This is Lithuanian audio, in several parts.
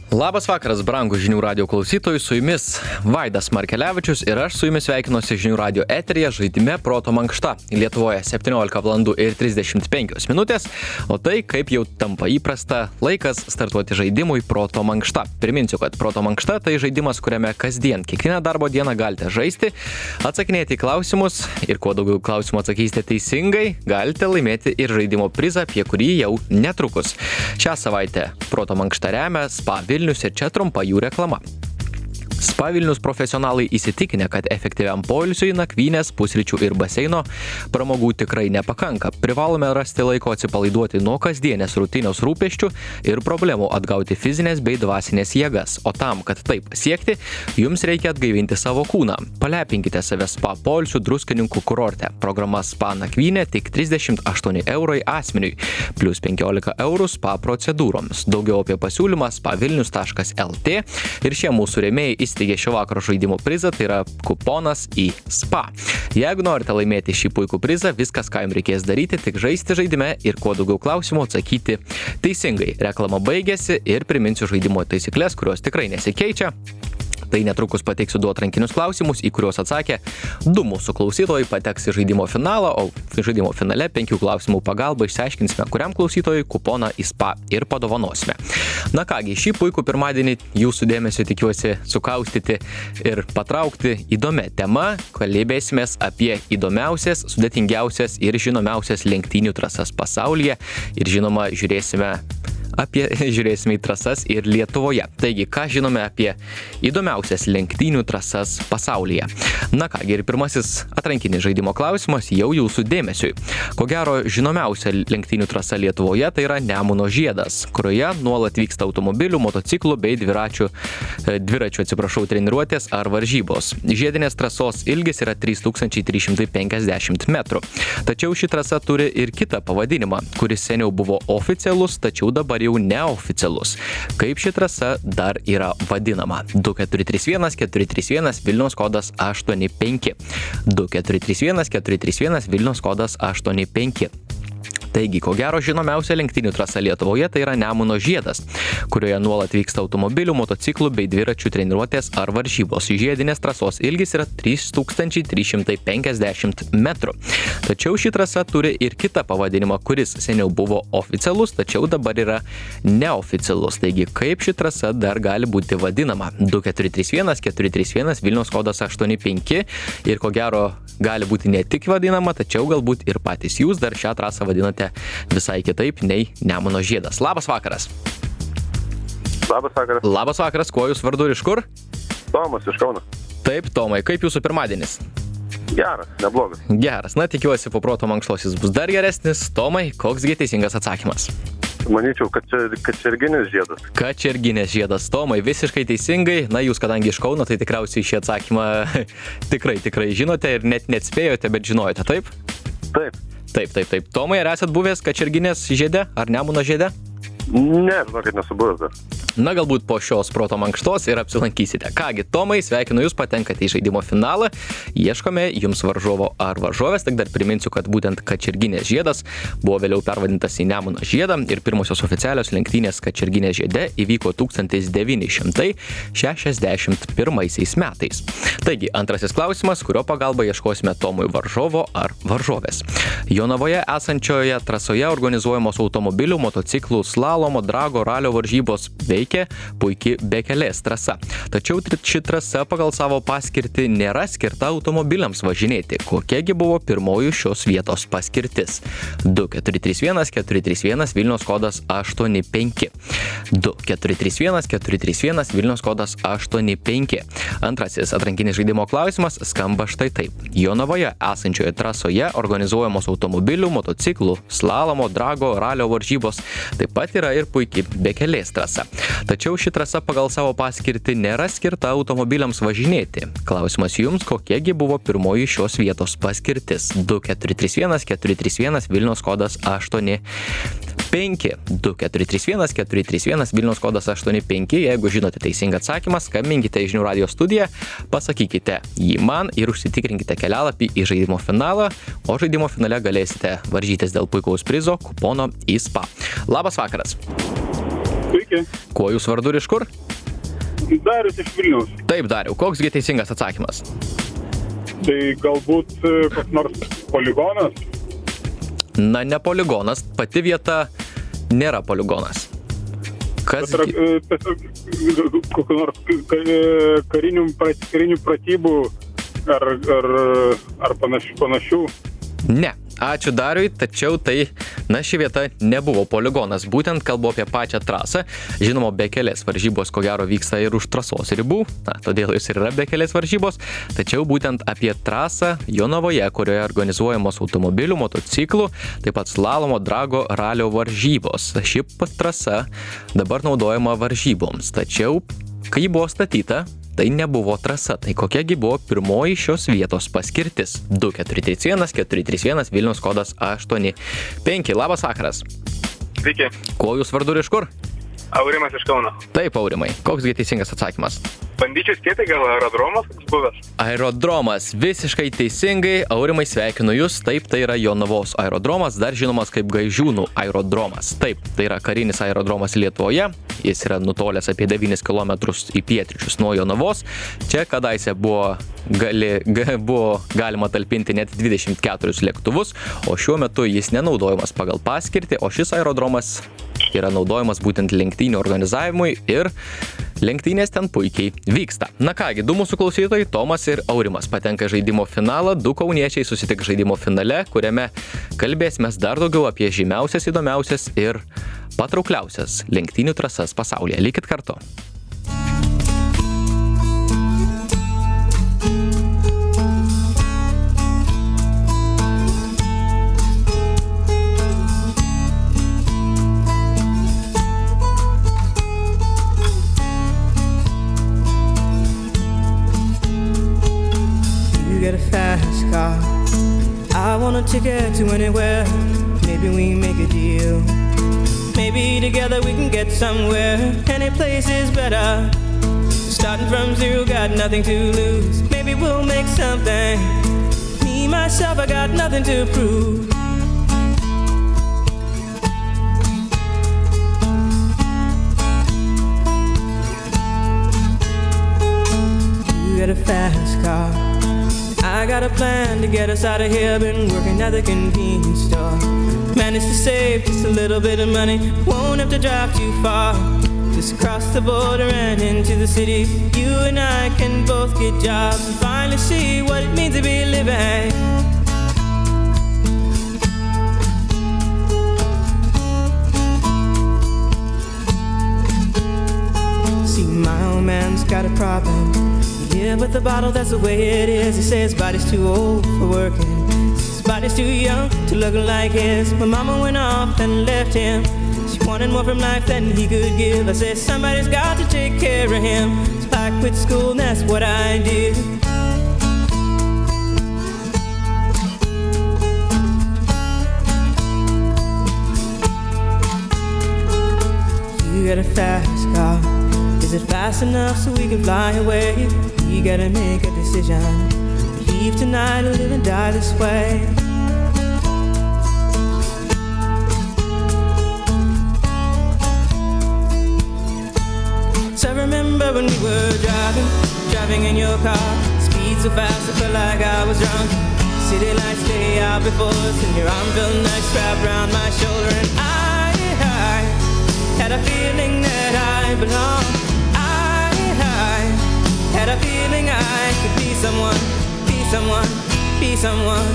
Labas vakaras, brangūs žinių radio klausytojai, su jumis Vaidas Markelevičius ir aš su jumis sveikinuosi žinių radio eteryje žaidime Proto mankšta. Lietuvoje 17:35, o tai, kaip jau tampa įprasta, laikas startuoti žaidimui Proto mankšta. Priminsiu, kad Proto mankšta tai žaidimas, kuriame kasdien, kiekvieną darbo dieną galite žaisti, atsakinėti į klausimus ir kuo daugiau klausimų atsakysite teisingai, galite laimėti ir žaidimo prizą, apie kurį jau netrukus. Šią savaitę Proto mankšta remia Spa Vilnius ir čia trumpa jų reklama. Spa Vilnius profesionalai įsitikinę, kad efektyviam poilsiui, nakvynės, pusryčių ir baseino pramogų tikrai nepakanka. Privalome rasti laiko atsipalaiduoti nuo kasdienės rutinios rūpesčių ir problemų, atgauti fizinės bei dvasinės jėgas. O tam, kad tai pasiekti, jums reikia atgaivinti savo kūną. Palepinkite save spa poilsių Druskininkų kurorte. Programa spa nakvynė tik 38 € asmeniui, plus 15 € spa procedūroms. Daugiau apie pasiūlymą spavilnius.lt ir šie mūsų rėmėjai įsteigė šio vakaro žaidimo prizą, tai yra kuponas į spa. Jeigu norite laimėti šį puikų prizą, viskas, ką jums reikės daryti, tik žaisti žaidime ir kuo daugiau klausimų atsakyti teisingai. Reklama baigėsi ir priminsiu žaidimo taisyklės, kurios tikrai nesikeičia. Tai netrukus pateiksiu 2 atrankinius klausimus, į kuriuos atsakė 2 mūsų klausytojai, pateks į žaidimo finalą, o žaidimo finale 5 klausimų pagalba išsiaiškinsime, kuriam klausytojui kuponą į spa ir padovanosime. Na kągi, šį puikų pirmadienį jūsų dėmesio tikiuosi sukaustyti ir patraukti įdomią temą. Kalbėsimės apie įdomiausias, sudėtingiausias ir žinomiausias lenktynių trasas pasaulyje ir žinoma žiūrėsime į trasas ir Lietuvoje. Taigi, ką žinome apie įdomiausias lenktynių trasas pasaulyje? Na kągi, ir pirmasis atrankinis žaidimo klausimas jau jūsų dėmesiui. Ko gero, žinomiausia lenktynių trasa Lietuvoje tai yra Nemuno žiedas, kurioje nuolat vyksta automobilių, motociklų bei dviračių treniruotės ar varžybos. Žiedinės trasos ilgis yra 3350 metrų. Tačiau ši trasa turi ir kitą pavadinimą, kuris seniau buvo oficialus, tačiau dabar jau neoficialus. Kaip ši trasa dar yra vadinama? 2431 431 Vilniaus kodas 85. 2431 431 Vilniaus kodas 85. Taigi, ko gero žinomiausia lenktynių trasa Lietuvoje tai yra Nemuno žiedas, kurioje nuolat vyksta automobilių, motociklų bei dviračių treniruotės ar varžybos. Žiedinės trasos ilgis yra 3350 metrų. Tačiau ši trasa turi ir kitą pavadinimą, kuris seniau buvo oficialus, tačiau dabar yra neoficialus. Taigi, kaip ši trasa dar gali būti vadinama? 2431 431 Vilniaus kodas 85 ir ko gero gali būti ne tik vadinama, tačiau galbūt ir patys jūs dar šią trasą vadinate visai kitaip nei Nemuno žiedas. Labas vakaras. Labas vakaras. Labas vakaras, kuo jūs vardu ir iš kur? Tomas iš Kauno. Taip, Tomai, kaip jūsų pirmadienis? Geras, neblogas. Geras, na tikiuosi po Proto mankštos jis bus dar geresnis. Tomai, koksgi teisingas atsakymas? Manyčiau, kad kačerginės žiedas. Kačerginės žiedas, Tomai, visiškai teisingai. Na, jūs kadangi iš Kauno, tai tikriausiai šį atsakymą tikrai žinote ir net neatspėjote, bet žinojote, taip? Taip. Taip. Tomai, ar esat buvęs Kačerginės žiede ar Nemuno žiede? Ne, žinokit, nesu buvęs dar. Na, galbūt po šios Proto mankštos ir apsilankysite. Kągi, Tomai, sveikinu jūs, patenkate į žaidimo finalą. Ieškome jums varžovo ar varžovės, tik dar priminsiu, kad būtent Kačerginės žiedas buvo vėliau pervadintas į Nemuno žiedą ir pirmosios oficialios lenktynės Kačerginės žiede įvyko 1961 metais. Taigi, antrasis klausimas, kurio pagalba ieškosime Tomui varžovo ar varžovės. Jonavoje esančioje trasoje organizuojamos automobilių, motociklų, slalomo, drago, ralio varžybos veikia puikiai bekelės trasa. Tačiau ši trasa pagal savo paskirtį nėra skirta automobiliams važinėti. Kokiagi buvo pirmoji šios vietos paskirtis? 2431 431 Vilniaus kodas 85. 2431 431 Vilniaus kodas 85. Antrasis atrankinis žaidimo klausimas skamba štai taip. Jonavoje esančioje trasoje organizuojamos automobilių, motociklų, slalomo, drago, ralio varžybos. Taip pat yra ir puikiai bekelės trasa. Tačiau ši trasa pagal savo paskirtį nėra skirta automobiliams važinėti. Klausimas jums, kokiegi buvo pirmoji šios vietos paskirtis? 2431 431 Vilniaus kodas 85. 2431 431 Vilniaus kodas 85. Jeigu žinote teisingą atsakymą, skambinkite į žinių radijo studiją, pasakykite jį man ir užsitikrinkite kelialapį į žaidimo finalą, o žaidimo finale galėsite varžytis dėl puikaus prizo kupono į spa. Labas vakaras. Sveiki. Sveiki. Kuo jūs vardu ir iš kur? Darius iš Vilniaus. Taip, Dariau, koksgi teisingas atsakymas? Tai galbūt koks nors poligonas? Na, ne poligonas, pati vieta nėra poligonas. Kas... Bet yra tiesiog kokių nors karinių pratybų ar panašių? Ne. Ačiū Dariui, tačiau tai, ši vieta nebuvo poligonas. Būtent kalbu apie pačią trasą. Žinoma, bekelės varžybos ko gero vyksta ir už trasos ribų, todėl jis ir yra bekelės varžybos. Tačiau būtent apie trasą Jonavoje, kurioje organizuojamos automobilių, motociklų, taip pat slalomo, drago, ralio varžybos. Ši trasa dabar naudojama varžyboms. Tačiau, kai buvo statyta, tai nebuvo trasa. Tai kokiagi buvo pirmoji šios vietos paskirtis? 2431 431 Vilniaus kodas 85. Labas vakaras. Sveiki. Kuo jūs vardu ir iš kur? Aurimas iš Kauno. Taip, Aurimai. Koksgi teisingas atsakymas? Bandyčiau spėti, gal aerodromas koks buvęs? Aerodromas. Visiškai teisingai. Aurimai, sveikinu jūs. Taip, tai yra Jonavos aerodromas, dar žinomas kaip Gaižiūnų aerodromas. Taip, tai yra karinis aerodromas Lietuvoje. Jis yra nutolęs apie 9 km į pietryčius nuo Jonavos. Čia kadaise buvo galima talpinti net 24 lėktuvus, o šiuo metu jis nenaudojamas pagal paskirtį, o šis aerodromas yra naudojamas būtent lenktynių organizavimui ir lenktynės ten puikiai vyksta. Na kągi, du mūsų klausytojai, Tomas ir Aurimas, patenka žaidimo finalą, du kauniečiai susitiks žaidimo finale, kuriame kalbėsime dar daugiau apie žymiausias, įdomiausias ir patraukliausias lenktynių trasas pasaulyje. Likit kartu. Get a fast car. I want a ticket to anywhere. Maybe we make a deal. Maybe together we can get somewhere. Any place is better. Starting from zero, got nothing to lose. Maybe we'll make something. Me, myself, I got nothing to prove. You get a fast car. I got a plan to get us out of here. Been working at the convenience store. Managed to save just a little bit of money. Won't have to drive too far. Just across the border and into the city. You and I can both get jobs and finally see what it means to be living. See, my old man's got a problem. Yeah, but the bottle, that's the way it is. He says his body's too old for working. His body's too young to look like his. My mama went off and left him. She wanted more from life than he could give. I said somebody's got to take care of him. So I quit school and that's what I did. You got a fast car. Is it fast enough so we can fly away? We gotta make a decision. Leave tonight or live and die this way. So I remember when we were driving in your car. Speed so fast I felt like I was drunk. City lights lay out before us and your arm felt nice wrapped around my shoulder. And I had a feeling that I belonged. Had a feeling I could be someone, be someone, be someone.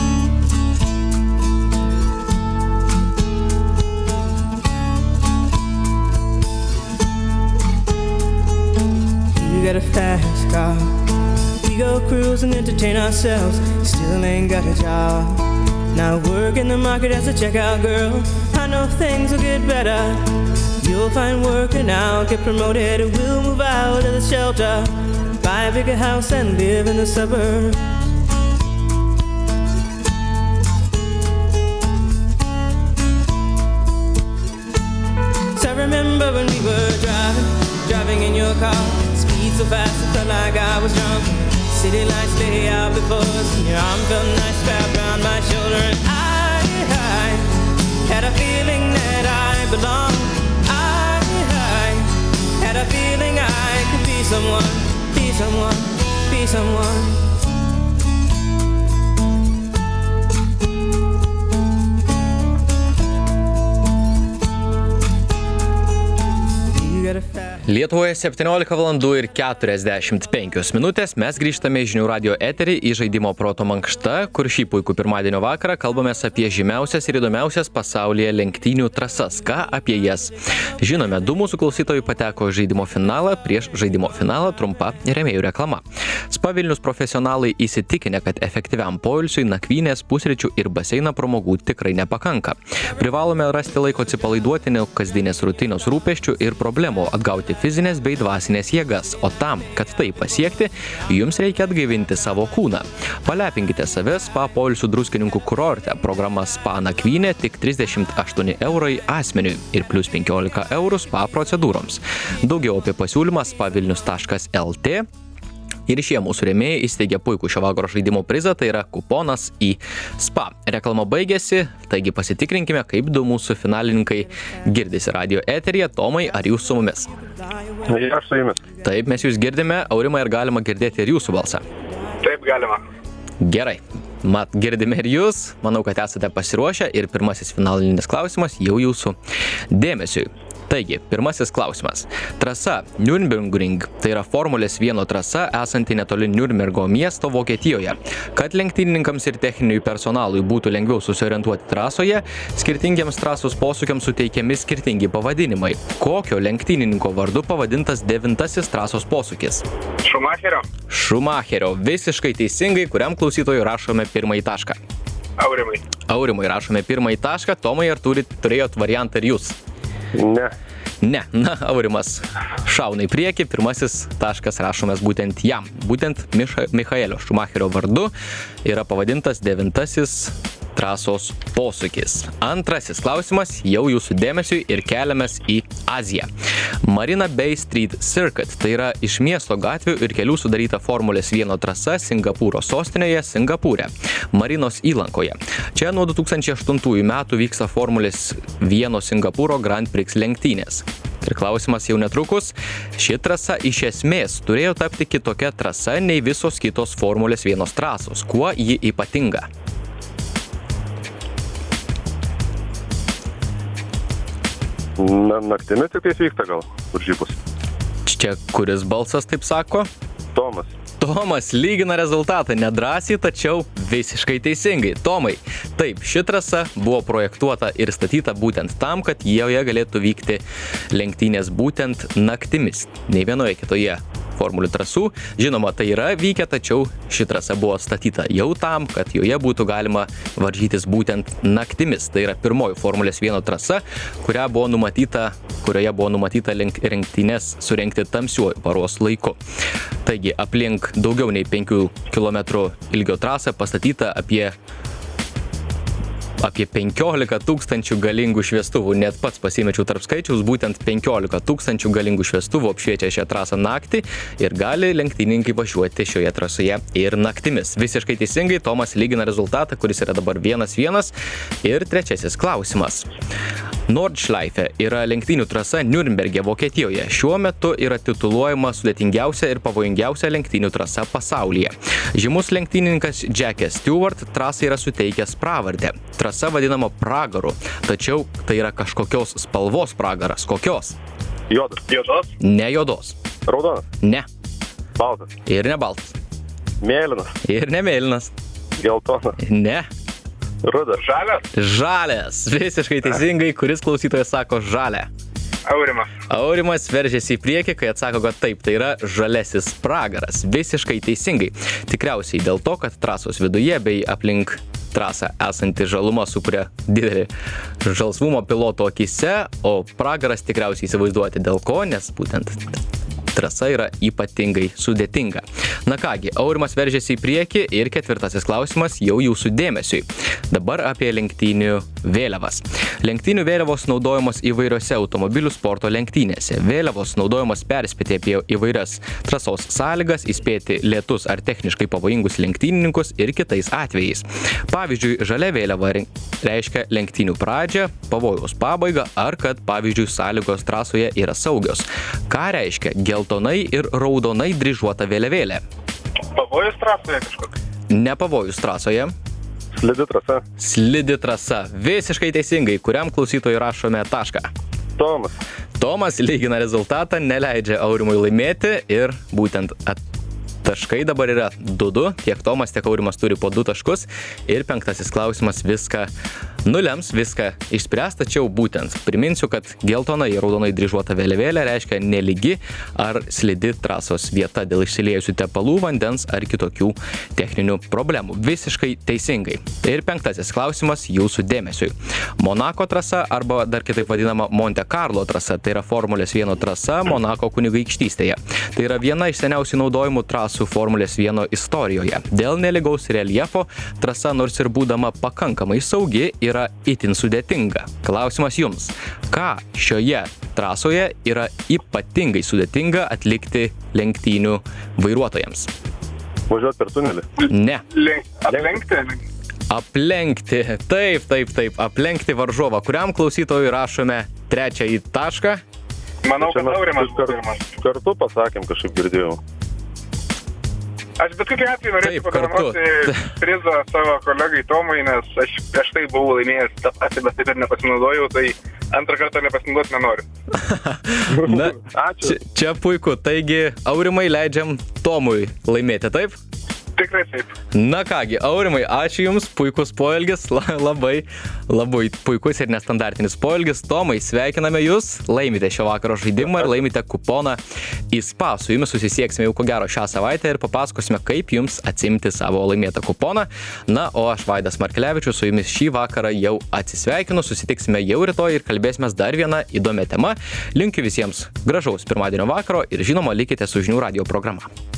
You got a fast car. We go cruise and entertain ourselves. Still ain't got a job. Now work in the market as a checkout girl. I know things will get better. You'll find work and I'll get promoted. We'll move out of the shelter, buy a bigger house and live in the suburbs. So I remember when we were driving in your car. Speed so fast it felt like I was drunk. City lights lay out before us and your arm felt nice wrapped around my shoulder. And I had a feeling that I belonged. I someone, be someone, be someone. Lietuvoje 17 valandų ir 45 minutės mes grįžtame į Žinių radijo eterį į žaidimo Proto mankšta, kur šį puikų pirmadienio vakarą kalbamės apie žymiausias ir įdomiausias pasaulyje lenktynių trasas. Ką apie jas žinome? 2 mūsų klausytojai pateko žaidimo finalą, prieš žaidimo finalą trumpa rėmėjų reklama. Spa Vilnius profesionalai įsitikinę, kad efektyviam poilsiui nakvynės, pusryčių ir baseino pramogų tikrai nepakanka. Privalome rasti laiko atsipalaiduoti nuo kasdienės rutinos rūpesčių ir problemų, atgauti fizinės bei dvasinės jėgas, o tam, kad tai pasiekti, jums reikia atgaivinti savo kūną. Palepinkite save spa poilsių Druskininkų kurorte. Programa spa nakvynė tik 38 eurai asmeniui ir plus 15 eurų spa procedūroms. Daugiau apie pasiūlymą spavilnius.lt. Ir šie mūsų rėmėjai įsteigė puikų šio vakaro žaidimo prizą, tai yra kuponas į spa. Reklama baigėsi, taigi pasitikrinkime, kaip 2 mūsų finalininkai girdisi radio eteryje. Tomai, ar jūs su mumis? Aš su jumis. Taip, mes jūs girdime. Aurimai, ar galima girdėti ir jūsų balsą? Taip, galima. Gerai. Mat, girdime ir jūs. Manau, kad esate pasiruošę ir pirmasis finalinis klausimas jau jūsų dėmesiui. Taigi, pirmasis klausimas. Trasa Nürburgring, tai yra Formulės 1 trasa esanti netoli Nürnbergo miesto Vokietijoje. Kad lenktynininkams ir techniniui personalui būtų lengviau susiorientuoti trasoje, skirtingiems trasos posūkiams suteikiami skirtingi pavadinimai. Kokio lenktynininko vardu pavadintas 9-asis trasos posūkis? Šumacherio. Šumacherio. Visiškai teisingai, kuriam klausytojui rašome pirmąjį tašką. Aurimai. Aurimai rašome pirmąjį tašką. Tomai, ar turėjot variantą ir jūs? Ne. Ne. Na, Aurimas šauna į priekį. Pirmasis taškas rašomas būtent jam. Būtent Michaelio Šumacherio vardu yra pavadintas 9-asis trasos posūkis. Antrasis klausimas jau jūsų dėmesiui ir keliamės į Aziją. Marina Bay Street Circuit, tai yra iš miesto gatvių ir kelių sudaryta Formulės 1 trasa Singapūro sostinėje Singapūre, Marinos įlankoje. Čia nuo 2008 metų vyksta Formulės 1 Singapūro Grand Prix lenktynės. Ir klausimas jau netrukus, ši trasa iš esmės turėjo tapti kitokia trasa nei visos kitos Formulės 1 trasos. Kuo ji ypatinga? Naktimis tik tais vyksta gal, varžybos. Čia kuris balsas taip sako? Tomas. Tomas lygina rezultatą nedrąsiai, tačiau visiškai teisingai. Tomai, taip, ši trasa buvo projektuota ir statyta būtent tam, kad joje galėtų vykti lenktynės būtent naktimis. Nei vienoje kitoje formulių trasų. Žinoma, tai yra vykę, tačiau ši trasa buvo statyta jau tam, kad joje būtų galima varžytis būtent naktimis. Tai yra pirmoji Formulės 1 trasa, kurioje buvo numatyta lenktynės surengti tamsiuoju paros laiku. Taigi, aplink daugiau nei 5 km ilgio trasą pastatyta apie 15 tūkstančių galingų šviestuvų. Net pats pasimečiau tarp skaičiaus, būtent 15 tūkstančių galingų šviestuvų apšviečia šią trasą naktį ir gali lenktynininkai važiuoti šioje trasoje ir naktimis. Visiškai teisingai, Tomas lygina rezultatą, kuris yra dabar 1-1. Ir trečiasis klausimas. Nordschleife yra lenktynių trasa Nürnberge, Vokietijoje. Šiuo metu yra tituluojama sudėtingiausia ir pavojingiausia lenktynių trasa pasaulyje. Žymus lenktynininkas Jacques Stewart trasai yra suteikęs pravardę. Trasa vadinama pragaru, tačiau tai yra kažkokios spalvos pragaras. Kokios? Juodas. Juodos. Ne juodos. Raudonas. Ne. Baltas. Ir ne baltas. Mėlynas. Ir ne mėlynas. Geltonas. Ne. Rudas. Žalias. Žalias. Visiškai teisingai, kuris klausytojas sako žalia. Aurimas. Aurimas veržiasi į priekį, kai atsako, kad taip, tai yra žalesis pragaras. Visiškai teisingai. Tikriausiai dėl to, kad trasos viduje bei aplink trasą esanti žaluma sukuria didelį žalsvumą piloto akise, o pragaras tikriausiai įsivaizduoti dėl ko, nes būtent trasa yra ypatingai sudėtinga. Na kągi, Aurimas veržėsi į priekį ir ketvirtasis klausimas jau jūsų dėmesiui. Dabar apie lenktynių vėliavas. Lenktynių vėliavos naudojamos įvairiose automobilių sporto lenktynėse. Vėliavos naudojamos perspėti apie įvairias trasos sąlygas, įspėti lėtus ar techniškai pavojingus lenktynininkus ir kitais atvejais. Pavyzdžiui, žalia vėliava reiškia lenktynių pradžią, pavojaus pabaigą ar kad, pavyzdžiui, sąlygos trasoje yra saugios. Ką reiškia geltonai ir raudonai dryžuota vėliavėlė? Pavojus trasoje kažkoks. Ne pavojus trasoje. Slidi trasa. Slidi trasa. Visiškai teisingai. Kuriam klausytojui rašome tašką? Tomas. Tomas lygina rezultatą, neleidžia Aurimui laimėti ir būtent taškai dabar yra 2-2. Tiek Tomas, tiek Aurimas turi po 2 taškus. Ir penktasis klausimas viską nulems, viską išspręs, tačiau būtent priminsiu, kad geltonai ir raudonai dryžuota vėliavėlė reiškia nelygi ar slidi trasos vieta dėl išsiliejusių tepalų, vandens ar kitokių techninių problemų. Visiškai teisingai. Ir penktasis klausimas jūsų dėmesiui. Monako trasa arba dar kitaip vadinama Monte Carlo trasa, tai yra Formulės 1 trasa Monako kunigaikštystėje. Tai yra viena iš seniausiai naudojimų trasų Formulės 1 istorijoje. Dėl nelygaus reljefo trasa nors ir būdama pakankamai saugi yra itin sudėtinga. Klausimas jums. Ką šioje trasoje yra ypatingai sudėtinga atlikti lenktynių vairuotojams? Važiuoti per tunelį. Ne. Aplenkti? Aplenkti. Taip. Aplenkti varžovą. Kuriam klausytojui rašome trečiąjį tašką? Manau, Čia kad mes Aurimas bus pirmas. kartu pasakėm, kažkaip girdėjau. Aš bet kokiu atveju norėčiau Taip, kartu. padovanoti prizą savo kolegai Tomui, nes aš prieš tai buvau laimėjęs tą patį, bet taip ir nepasinaudojau, tai antrą kartą nepasinaudoti nenoriu. Na, Ačiū. čia puiku. Taigi, Aurimai, leidžiam Tomui laimėti, taip? Tikrai taip. Na kągi, Aurimai, ačiū Jums, puikus poelgis, labai puikus ir nestandartinis poelgis. Tomai, sveikiname Jūs, laimite šio vakaro žaidimą ir laimite kuponą į spa. Su Jumis susisieksime jau ko gero šią savaitę ir papasakosime, kaip Jums atsimti savo laimėtą kuponą. Na, o aš Vaidas Markelevičius su Jumis šį vakarą jau atsisveikinu, susitiksime jau rytoj ir kalbėsime dar vieną įdomią temą. Linkiu visiems gražaus pirmadienio vakaro ir žinoma, likite su Žinių radijo programa.